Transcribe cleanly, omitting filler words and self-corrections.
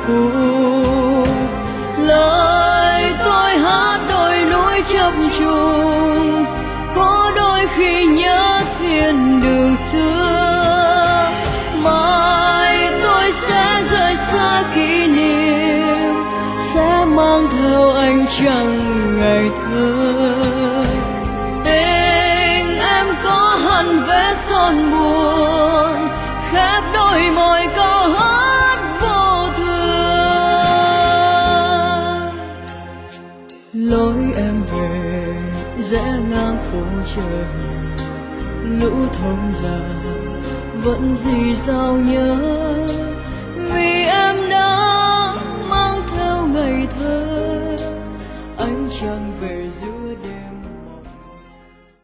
phút. Lời tôi hát đôi núi chập trùng, có đôi khi nhớ thiên đường xưa. Mai tôi sẽ rời xa kỷ niệm, sẽ mang theo ánh trăng ngày thơ. Tình em có hằn vết son buồn, khép đôi môi câu hát vô thường. Lối em về rẽ ngang phố trời, lũ thông già vẫn rì rào nhớ, vì em đã mang theo ngày thơ. Ánh trăng về giữa